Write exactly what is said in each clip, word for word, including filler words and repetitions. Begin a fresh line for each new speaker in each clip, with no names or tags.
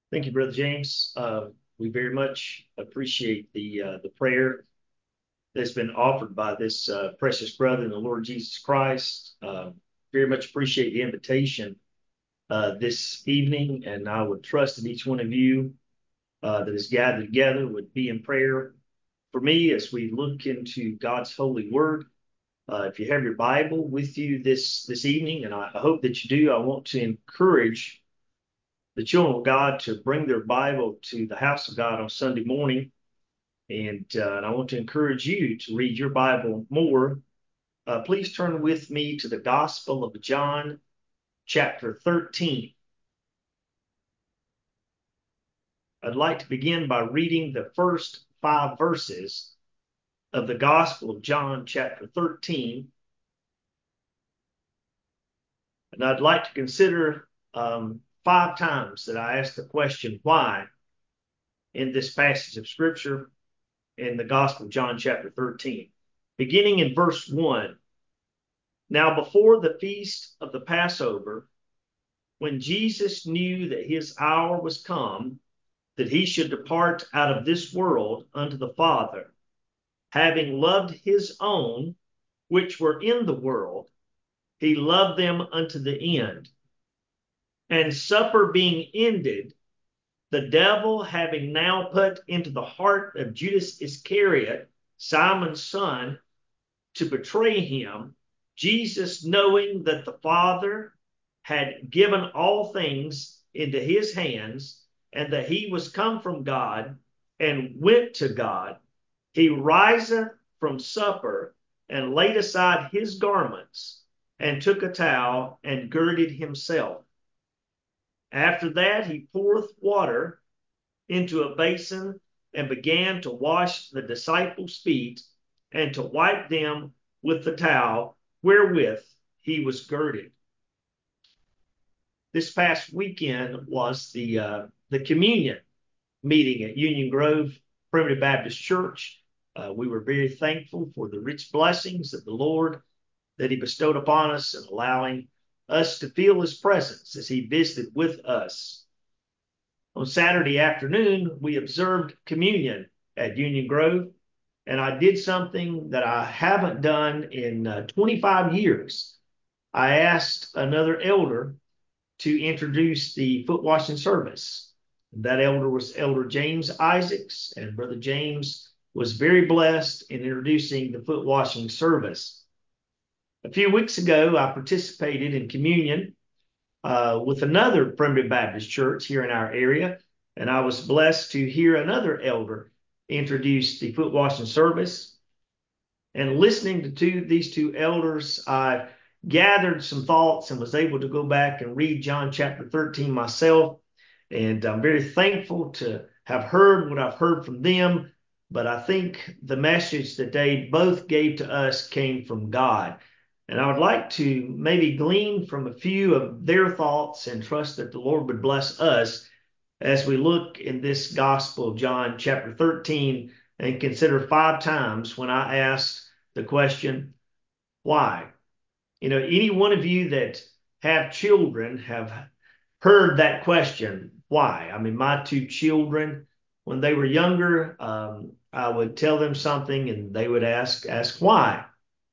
Thank you, Brother James. Uh, we very much appreciate the uh, the prayer that's been offered by this uh, precious brother in the Lord Jesus Christ. Uh, very much appreciate the invitation uh, this evening, and I would trust that each one of you uh, that is gathered together would be in prayer for me as we look into God's holy word. Uh, if you have your Bible with you this this evening, and I, I hope that you do, I want to encourage the children of God to bring their Bible to the house of God on Sunday morning. And, uh, and I want to encourage you to read your Bible more. Uh, please turn with me to the Gospel of John, chapter thirteen. I'd like to begin by reading the first five verses of the Gospel of John, chapter thirteen. And I'd like to consider um, five times that I asked the question, why, in this passage of Scripture in the Gospel of John, chapter thirteen. Beginning in verse one. Now, before the feast of the Passover, when Jesus knew that his hour was come, that he should depart out of this world unto the Father, having loved his own which were in the world, he loved them unto the end. And supper being ended, the devil having now put into the heart of Judas Iscariot, Simon's son, to betray him, Jesus, knowing that the Father had given all things into his hands, and that he was come from God and went to God, he riseth from supper and laid aside his garments and took a towel and girded himself. After that, he poureth water into a basin and began to wash the disciples' feet and to wipe them with the towel wherewith he was girded. This past weekend was the uh, the communion meeting at Union Grove Primitive Baptist Church. Uh, we were very thankful for the rich blessings of the Lord that he bestowed upon us and allowing us to feel his presence as he visited with us. On Saturday afternoon, we observed communion at Union Grove, and I did something that I haven't done in uh, twenty-five years. I asked another elder to introduce the foot washing service. That elder was Elder James Isaacs, and Brother James was very blessed in introducing the foot washing service. A few weeks ago, I participated in communion uh, with another Primitive Baptist church here in our area, and I was blessed to hear another elder introduce the foot washing service. And listening to two, these two elders, I gathered some thoughts and was able to go back and read John chapter thirteen myself. And I'm very thankful to have heard what I've heard from them. But I think the message that they both gave to us came from God. And I would like to maybe glean from a few of their thoughts and trust that the Lord would bless us as we look in this Gospel of John, chapter thirteen, and consider five times when I asked the question, why? You know, any one of you that have children have heard that question, why? I mean, my two children, when they were younger, um, I would tell them something and they would ask, ask why.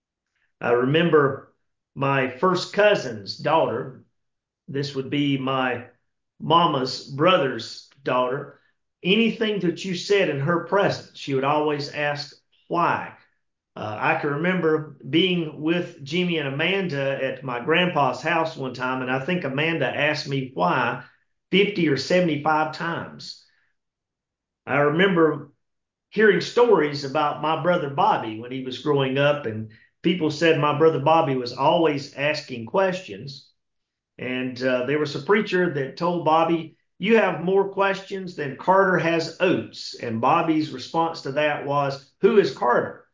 I remember my first cousin's daughter. This would be my mama's brother's daughter. Anything that you said in her presence, she would always ask why. Uh, I can remember being with Jimmy and Amanda at my grandpa's house one time, and I think Amanda asked me why fifty or seventy-five times. I remember hearing stories about my brother Bobby when he was growing up, and people said my brother Bobby was always asking questions. And uh, there was a preacher that told Bobby, "You have more questions than Carter has oats." And Bobby's response to that was, "Who is Carter?"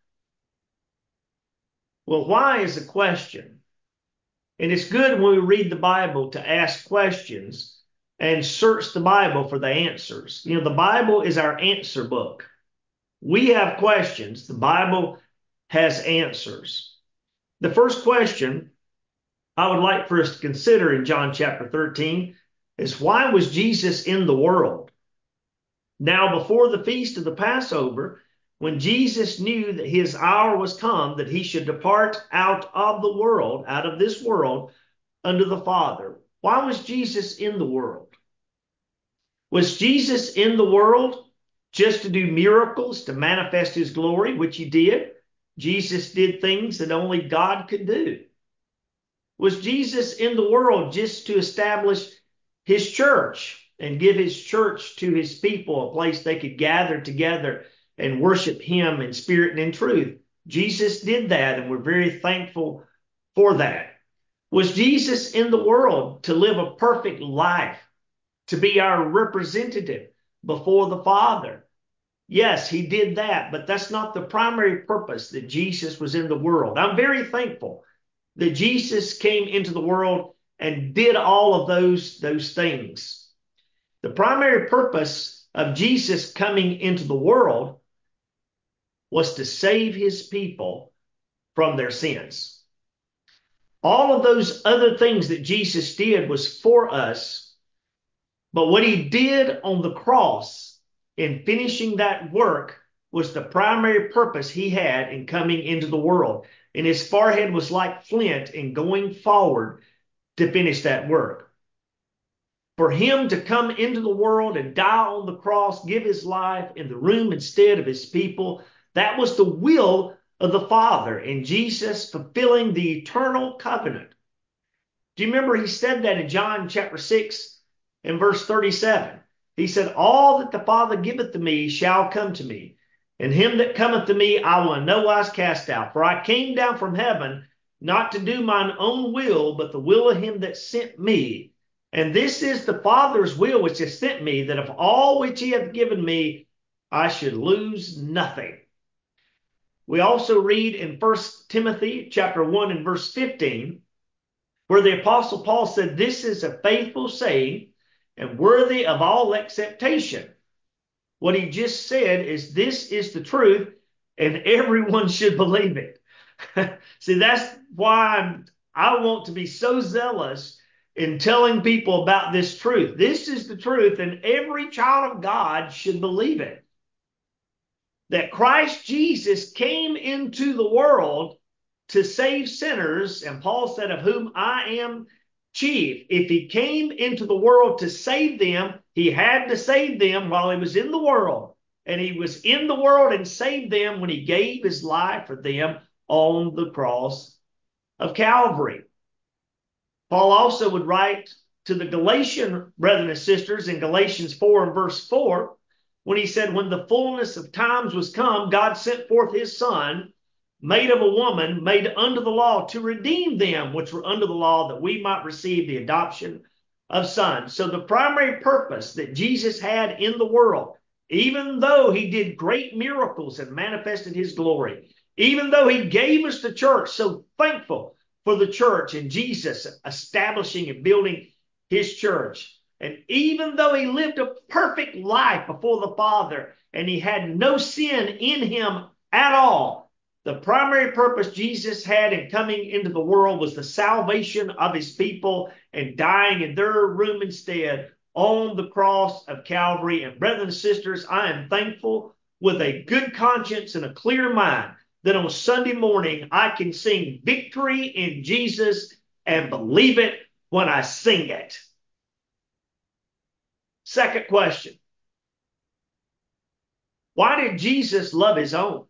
Well, why is a question? And it's good when we read the Bible to ask questions and search the Bible for the answers. You know, the Bible is our answer book. We have questions, the Bible has answers. The first question I would like for us to consider in John chapter thirteen is why was Jesus in the world? Now, before the feast of the Passover, when Jesus knew that his hour was come, that he should depart out of the world, out of this world, unto the Father. Why was Jesus in the world? Was Jesus in the world just to do miracles, to manifest his glory, which he did? Jesus did things that only God could do. Was Jesus in the world just to establish his church and give his church to his people, a place they could gather together and worship him in spirit and in truth? Jesus did that, and we're very thankful for that. Was Jesus in the world to live a perfect life, to be our representative before the Father? Yes, he did that, but that's not the primary purpose that Jesus was in the world. I'm very thankful that Jesus came into the world and did all of those, those things. The primary purpose of Jesus coming into the world was to save his people from their sins. All of those other things that Jesus did was for us, but what he did on the cross in finishing that work was the primary purpose he had in coming into the world. And his forehead was like flint in going forward to finish that work. For him to come into the world and die on the cross, give his life in the room instead of his people, that was the will of the Father, and Jesus fulfilling the eternal covenant. Do you remember he said that in John chapter six and verse thirty-seven? He said, all that the Father giveth to me shall come to me, and him that cometh to me I will in no wise cast out. For I came down from heaven not to do mine own will, but the will of him that sent me. And this is the Father's will which has sent me, that of all which he hath given me, I should lose nothing. We also read in First Timothy chapter one and verse fifteen, where the Apostle Paul said, this is a faithful saying and worthy of all acceptation. What he just said is this is the truth, and everyone should believe it. See, that's why I'm, I want to be so zealous in telling people about this truth. This is the truth, and every child of God should believe it. That Christ Jesus came into the world to save sinners, and Paul said, of whom I am chief. If he came into the world to save them, he had to save them while he was in the world. And he was in the world and saved them when he gave his life for them on the cross of Calvary. Paul also would write to the Galatian brethren and sisters in Galatians four and verse four, when he said, when the fullness of times was come, God sent forth his Son, made of a woman, made under the law, to redeem them which were under the law, that we might receive the adoption of sons. So the primary purpose that Jesus had in the world, even though he did great miracles and manifested his glory, even though he gave us the church, so thankful for the church and Jesus establishing and building his church. And even though he lived a perfect life before the Father and he had no sin in him at all, the primary purpose Jesus had in coming into the world was the salvation of his people and dying in their room instead on the cross of Calvary. And brothers and sisters, I am thankful with a good conscience and a clear mind that on Sunday morning I can sing victory in Jesus and believe it when I sing it. Second question. Why did Jesus love his own?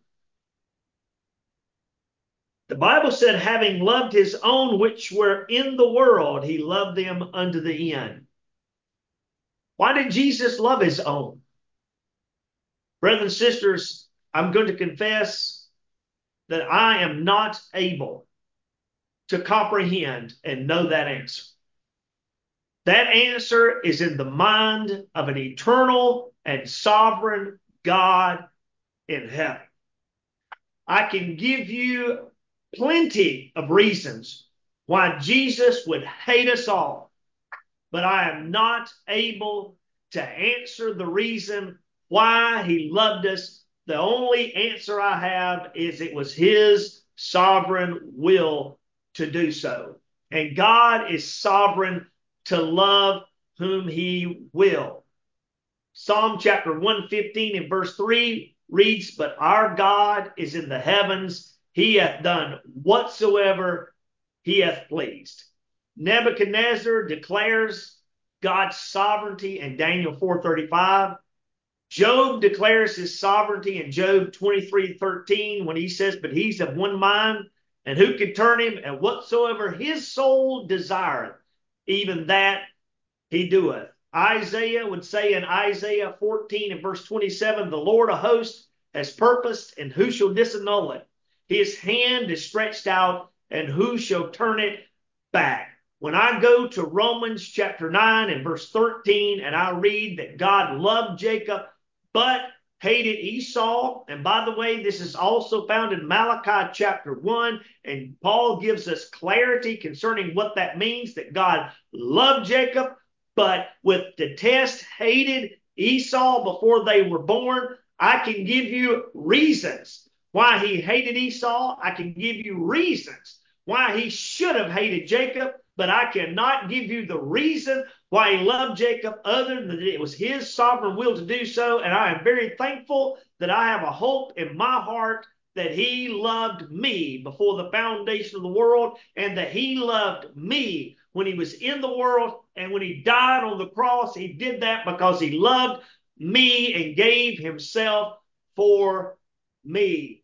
The Bible said, having loved his own which were in the world, he loved them unto the end. Why did Jesus love his own? Brothers and sisters, I'm going to confess that I am not able to comprehend and know that answer. That answer is in the mind of an eternal and sovereign God in heaven. I can give you plenty of reasons why Jesus would hate us all, but I am not able to answer the reason why he loved us. The only answer I have is it was his sovereign will to do so. And God is sovereign to love whom he will. Psalm chapter one fifteen and verse three reads, but our God is in the heavens. He hath done whatsoever he hath pleased. Nebuchadnezzar declares God's sovereignty in Daniel four thirty-five. Job declares his sovereignty in Job twenty-three thirteen when he says, but he's of one mind, and who can turn him? And whatsoever his soul desireth, even that he doeth. Isaiah would say in Isaiah fourteen and verse twenty-seven, the Lord of hosts has purposed, and who shall disannul it? His hand is stretched out, and who shall turn it back? When I go to Romans chapter nine and verse thirteen, and I read that God loved Jacob, but hated Esau. And by the way, this is also found in Malachi chapter one. And Paul gives us clarity concerning what that means, that God loved Jacob, but with detest, hated Esau before they were born. I can give you reasons why he hated Esau. I can give you reasons why he should have hated Jacob, but I cannot give you the reason why he loved Jacob other than that it was his sovereign will to do so. And I am very thankful that I have a hope in my heart that he loved me before the foundation of the world, and that he loved me when he was in the world, and when he died on the cross, he did that because he loved me and gave himself for me.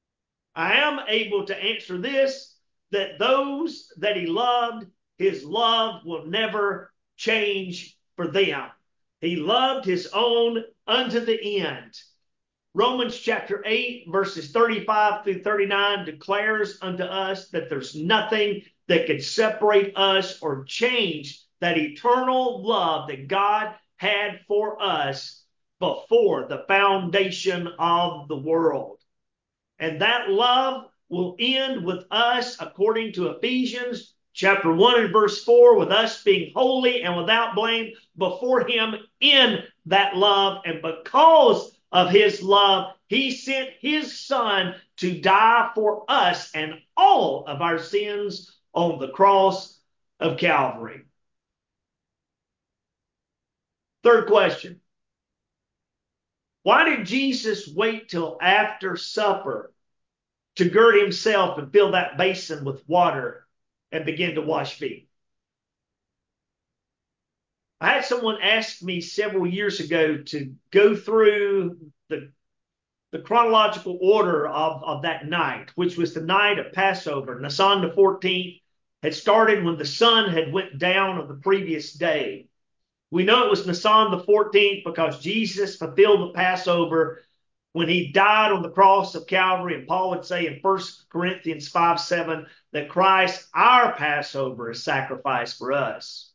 I am able to answer this, that those that he loved, his love will never change for them. He loved his own unto the end. Romans chapter eight, verses thirty-five through thirty-nine declares unto us that there's nothing that can separate us or change that eternal love that God had for us before the foundation of the world. And that love will end with us, according to Ephesians chapter one and verse four, with us being holy and without blame before him in that love. And because of his love, he sent his son to die for us and all of our sins on the cross of Calvary. Third question. Why did Jesus wait till after supper to gird himself and fill that basin with water and begin to wash feet? I had someone ask me several years ago to go through the, the chronological order of, of that night, which was the night of Passover. Nisan the fourteenth had started when the sun had went down of the previous day. We know it was Nisan the fourteenth because Jesus fulfilled the Passover when he died on the cross of Calvary. And Paul would say in First Corinthians five seven that Christ, our Passover, is sacrificed for us.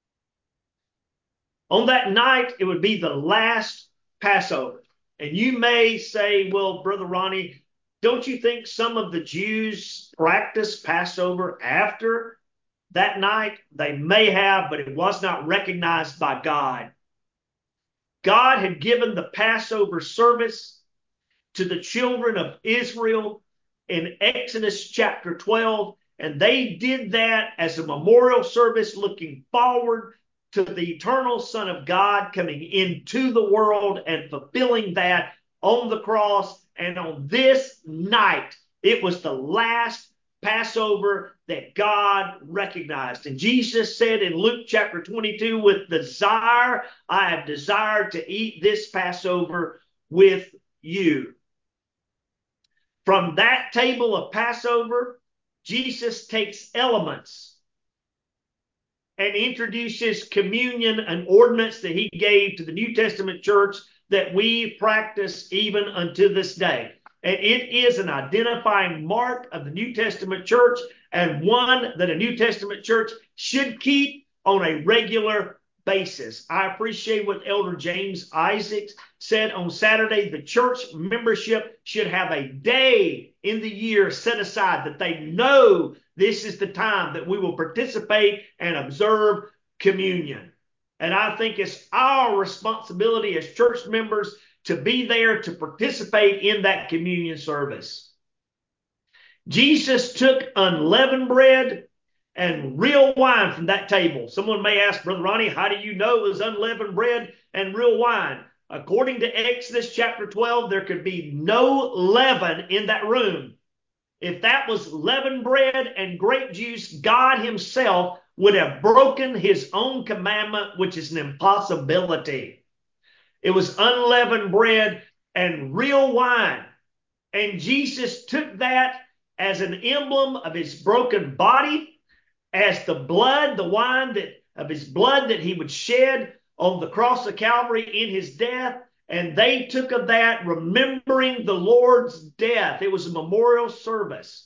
On that night, it would be the last Passover. And you may say, well, Brother Ronnie, don't you think some of the Jews practiced Passover after that night? They may have, but it was not recognized by God. God had given the Passover service to the children of Israel in Exodus chapter twelve, and they did that as a memorial service looking forward to the eternal Son of God coming into the world and fulfilling that on the cross. And on this night, it was the last Passover that God recognized. And Jesus said in Luke chapter twenty-two, with desire, I have desired to eat this Passover with you. From that table of Passover, Jesus takes elements and introduces communion, an ordinance that he gave to the New Testament church that we practice even unto this day. And it is an identifying mark of the New Testament church, and one that a New Testament church should keep on a regular basis. I appreciate what Elder James Isaacs said on Saturday. The church membership should have a day in the year set aside that they know this is the time that we will participate and observe communion. And I think it's our responsibility as church members to be there to participate in that communion service. Jesus took unleavened bread and real wine from that table. Someone may ask, Brother Ronnie, how do you know it was unleavened bread and real wine? According to Exodus chapter twelve, there could be no leaven in that room. If that was leavened bread and grape juice, God himself would have broken his own commandment, which is an impossibility. It was unleavened bread and real wine. And Jesus took that as an emblem of his broken body, as the blood, the wine that of his blood that he would shed on the cross of Calvary in his death. And they took of that, remembering the Lord's death. It was a memorial service.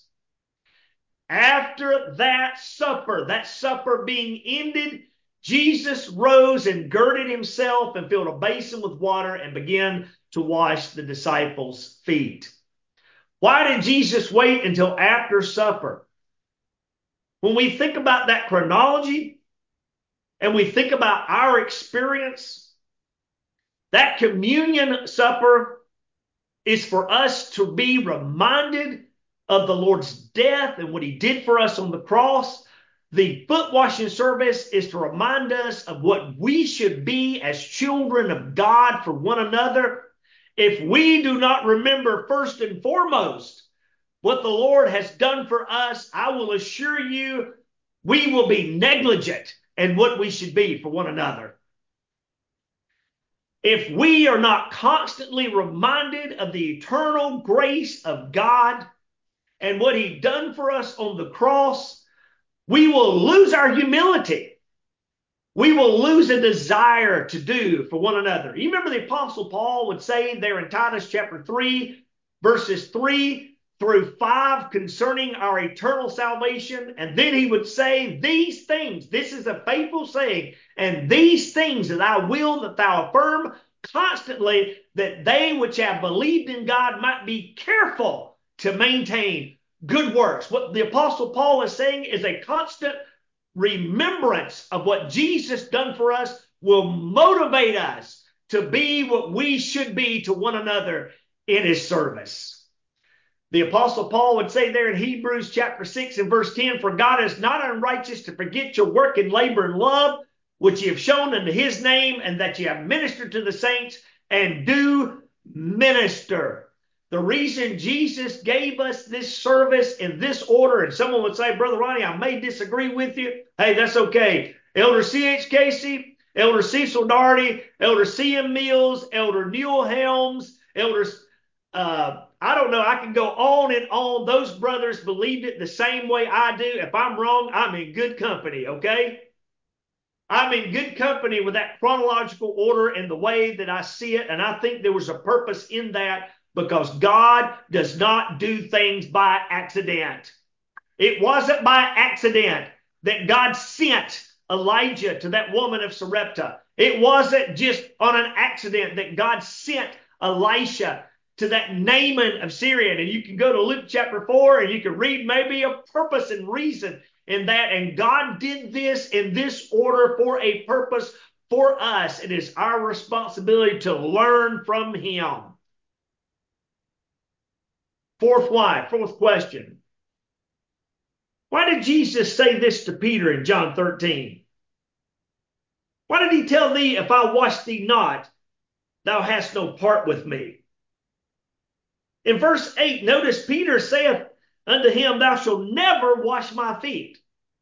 After that supper, that supper being ended, Jesus rose and girded himself and filled a basin with water and began to wash the disciples' feet. Why did Jesus wait until after supper? When we think about that chronology and we think about our experience, that communion supper is for us to be reminded of the Lord's death and what he did for us on the cross. The foot washing service is to remind us of what we should be as children of God for one another. If we do not remember first and foremost what the Lord has done for us, I will assure you we will be negligent in what we should be for one another. If we are not constantly reminded of the eternal grace of God and what he done for us on the cross, we will lose our humility. We will lose a desire to do for one another. You remember the Apostle Paul would say there in Titus chapter three, verses three through five concerning our eternal salvation. And then he would say these things. This is a faithful saying. And these things that I will that thou affirm constantly, that they which have believed in God might be careful to maintain good works. What the Apostle Paul is saying is a constant remembrance of what Jesus done for us will motivate us to be what we should be to one another in his service. The Apostle Paul would say there in Hebrews chapter six and verse ten, for God is not unrighteous to forget your work and labor and love, which ye have shown unto his name, and that ye have ministered to the saints and do minister. The reason Jesus gave us this service in this order, and someone would say, Brother Ronnie, I may disagree with you. Hey, that's okay. Elder C H Casey, Elder Cecil Darty, Elder C M Mills, Elder Neil Helms, Elder, uh, I don't know, I can go on and on. Those brothers believed it the same way I do. If I'm wrong, I'm in good company, okay? I'm in good company with that chronological order and the way that I see it, and I think there was a purpose in that, because God does not do things by accident. It wasn't by accident that God sent Elijah to that woman of Sarepta. It wasn't just on an accident that God sent Elisha to that Naaman of Syria. And you can go to Luke chapter four and you can read maybe a purpose and reason in that. And God did this in this order for a purpose for us. It is our responsibility to learn from him. Fourth why? Fourth question. Why did Jesus say this to Peter in John thirteen? Why did he tell thee, if I wash thee not, thou hast no part with me? In verse eight, notice Peter saith unto him, thou shalt never wash my feet.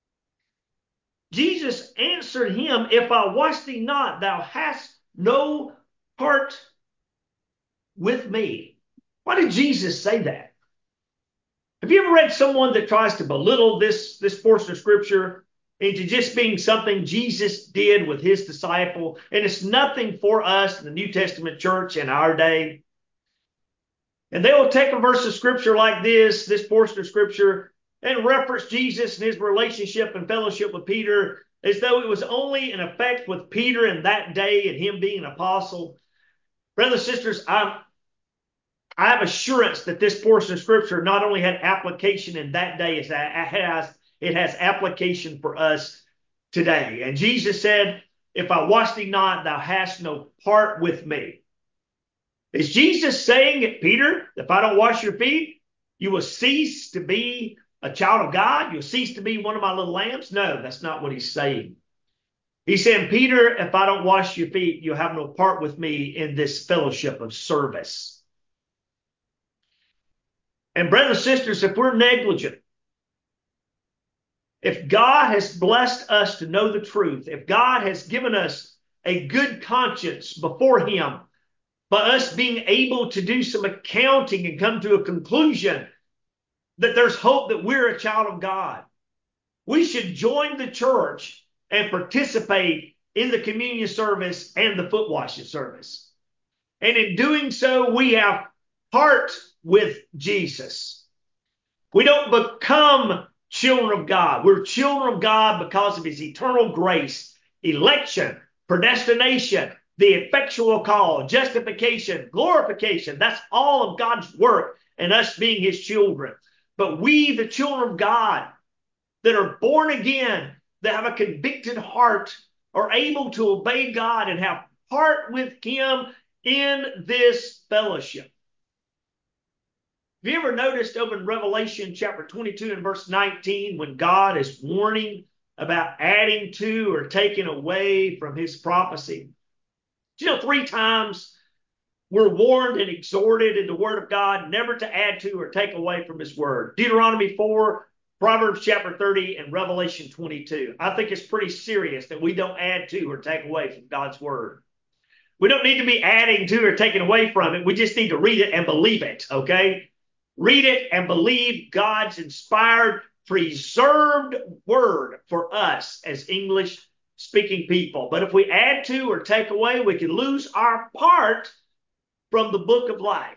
Jesus answered him, if I wash thee not, thou hast no part with me. Why did Jesus say that? Have you ever read someone that tries to belittle this, this portion of scripture into just being something Jesus did with his disciple? And it's nothing for us in the New Testament church in our day. And they will take a verse of scripture like this, this portion of scripture, and reference Jesus and his relationship and fellowship with Peter as though it was only in effect with Peter in that day and him being an apostle. Brothers and sisters, I'm I have assurance that this portion of scripture not only had application in that day, it has, it has application for us today. And Jesus said, if I wash thee not, thou hast no part with me. Is Jesus saying, Peter, if I don't wash your feet, you will cease to be a child of God? You'll cease to be one of my little lambs? No, that's not what he's saying. He's saying, Peter, if I don't wash your feet, you'll have no part with me in this fellowship of service. And brothers and sisters, if we're negligent, if God has blessed us to know the truth, if God has given us a good conscience before him, by us being able to do some accounting and come to a conclusion that there's hope that we're a child of God, we should join the church and participate in the communion service and the foot washing service. And in doing so, we have part with Jesus. We don't become children of God. We're children of God because of his eternal grace, election, predestination, the effectual call, justification, glorification. That's all of God's work and us being his children. But we, the children of God that are born again, that have a convicted heart, are able to obey God and have part with him in this fellowship. Have you ever noticed over in Revelation chapter twenty-two and verse nineteen, when God is warning about adding to or taking away from his prophecy? You know, three times we're warned and exhorted in the word of God never to add to or take away from his word. Deuteronomy four, Proverbs chapter thirty, and Revelation twenty-two. I think it's pretty serious that we don't add to or take away from God's word. We don't need to be adding to or taking away from it. We just need to read it and believe it, okay? Read it and believe God's inspired, preserved word for us as English-speaking people. But if we add to or take away, we can lose our part from the book of life.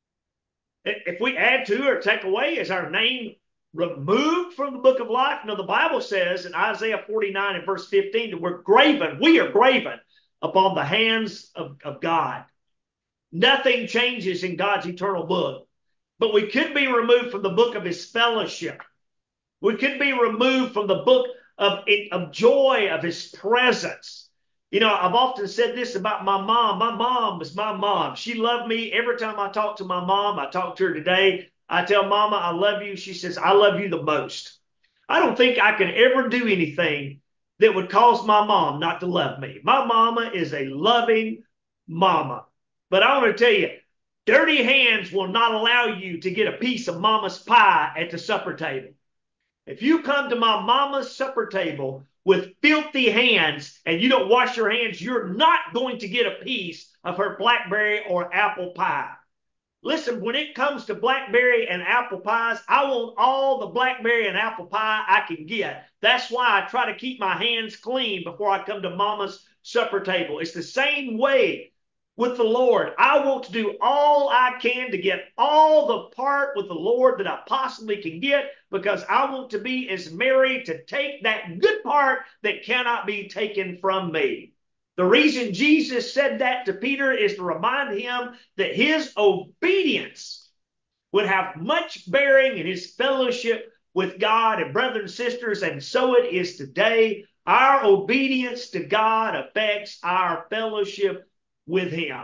If we add to or take away, is our name removed from the book of life? No, the Bible says in Isaiah forty-nine and verse fifteen that we're graven, we are graven upon the hands of, of God. Nothing changes in God's eternal book. But we could be removed from the book of his fellowship. We could be removed from the book of, of joy of his presence. You know, I've often said this about my mom. My mom was my mom. She loved me. Every time I talk to my mom, I talk to her today, I tell Mama, I love you. She says, I love you the most. I don't think I could ever do anything that would cause my mom not to love me. My mama is a loving mama. But I want to tell you, dirty hands will not allow you to get a piece of mama's pie at the supper table. If you come to my mama's supper table with filthy hands and you don't wash your hands, you're not going to get a piece of her blackberry or apple pie. Listen, when it comes to blackberry and apple pies, I want all the blackberry and apple pie I can get. That's why I try to keep my hands clean before I come to mama's supper table. It's the same way with the Lord. I want to do all I can to get all the part with the Lord that I possibly can get, because I want to be as Mary to take that good part that cannot be taken from me. The reason Jesus said that to Peter is to remind him that his obedience would have much bearing in his fellowship with God and brothers and sisters, and so it is today. Our obedience to God affects our fellowship with him.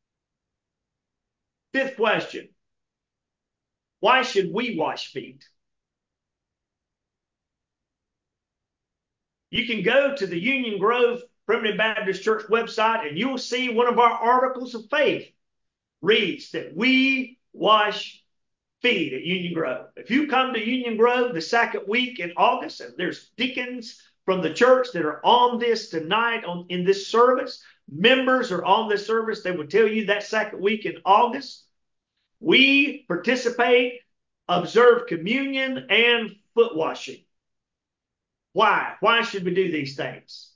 Fifth question. Why should we wash feet? You can go to the Union Grove Primitive Baptist Church website and you'll see one of our articles of faith reads that we wash feet at Union Grove. If you come to Union Grove the second week in August, and there's deacons from the church that are on this tonight on in this service, members are on this service, they will tell you that second week in August, we participate, observe communion and foot washing. Why? Why should we do these things?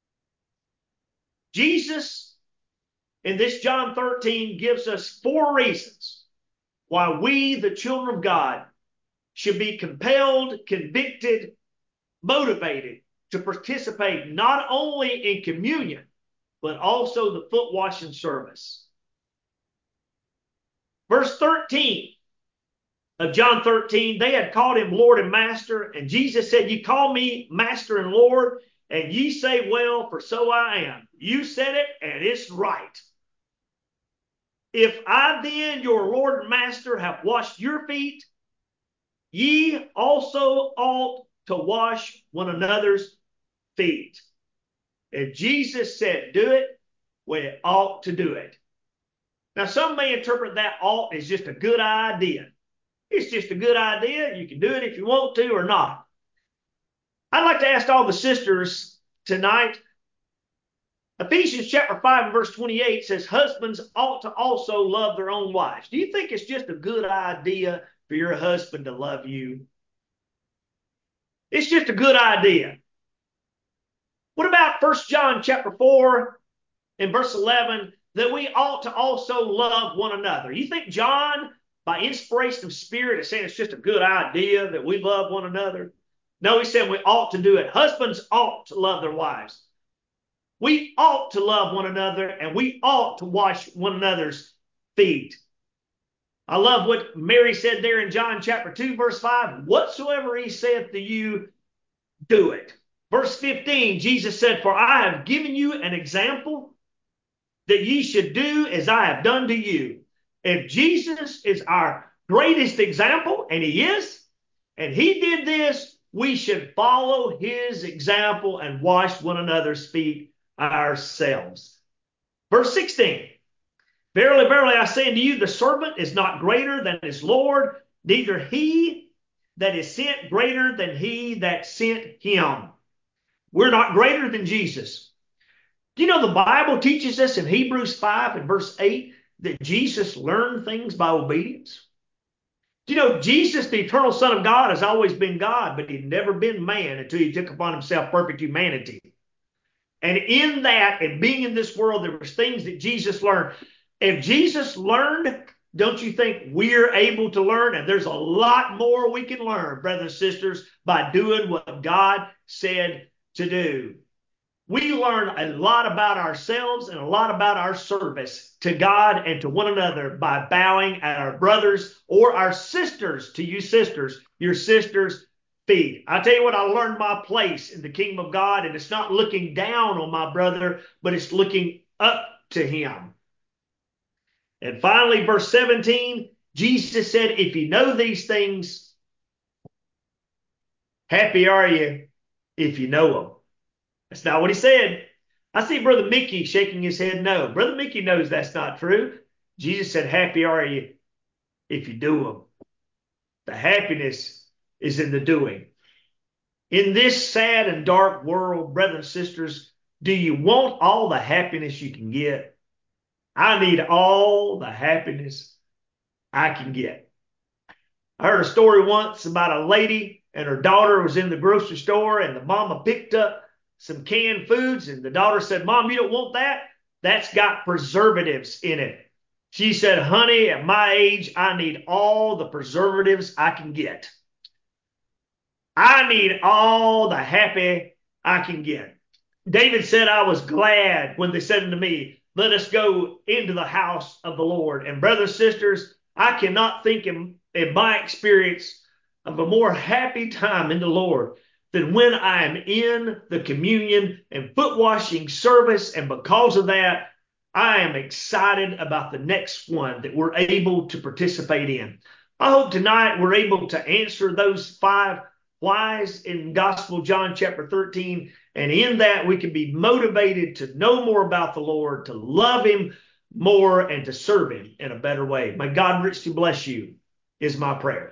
Jesus, in this John thirteen, gives us four reasons why we, the children of God, should be compelled, convicted, motivated to participate not only in communion, but also the foot washing service. Verse thirteen of John thirteen, they had called him Lord and Master, and Jesus said, "You call me Master and Lord, and ye say, well, for so I am." You said it, and it's right. If I then, your Lord and Master, have washed your feet, Ye also ought to wash one another's feet. If Jesus said do it, we ought to do it. Now, some may interpret that ought as just a good idea. It's just a good idea. You can do it if you want to or not. I'd like to ask all the sisters tonight. Ephesians chapter five and verse twenty-eight says, husbands ought to also love their own wives. Do you think it's just a good idea for your husband to love you? It's just a good idea. What about First John chapter four and verse eleven, that we ought to also love one another? You think John, by inspiration of spirit, is saying it's just a good idea that we love one another? No, he said we ought to do it. Husbands ought to love their wives. We ought to love one another, and we ought to wash one another's feet. I love what Mary said there in John chapter two, verse five. Whatsoever he saith to you, do it. Verse fifteen, Jesus said, for I have given you an example that ye should do as I have done to you. If Jesus is our greatest example, and he is, and he did this, we should follow his example and wash one another's feet ourselves. Verse sixteen, verily, verily, I say unto you, the servant is not greater than his Lord, neither he that is sent greater than he that sent him. We're not greater than Jesus. Do you know the Bible teaches us in Hebrews five and verse eight that Jesus learned things by obedience? Do you know Jesus, the eternal Son of God, has always been God, but he'd never been man until he took upon himself perfect humanity. And in that, and being in this world, there was things that Jesus learned. If Jesus learned, don't you think we're able to learn? And there's a lot more we can learn, brothers and sisters, by doing what God said to do. We learn a lot about ourselves and a lot about our service to God and to one another by bowing at our brothers or our sisters, to you sisters, your sisters' feet. I tell you what, I learned my place in the kingdom of God, and it's not looking down on my brother, but it's looking up to him. And finally, verse seventeen, Jesus said, if you know these things, happy are you if you know them. That's not what he said. I see Brother Mickey shaking his head no. Brother Mickey knows that's not true. Jesus said, happy are you if you do them. The happiness is in the doing. In this sad and dark world, brothers and sisters, do you want all the happiness you can get? I need all the happiness I can get. I heard a story once about a lady and her daughter was in the grocery store, and the mama picked up some canned foods, and the daughter said, Mom, you don't want that? That's got preservatives in it. She said, honey, at my age, I need all the preservatives I can get. I need all the happy I can get. David said, I was glad when they said unto me, let us go into the house of the Lord. And brothers and sisters, I cannot think in, in my experience of a more happy time in the Lord than when I am in the communion and foot washing service. And because of that, I am excited about the next one that we're able to participate in. I hope tonight we're able to answer those five whys in Gospel John chapter thirteen. And in that we can be motivated to know more about the Lord, to love him more, and to serve him in a better way. May God richly bless you is my prayer.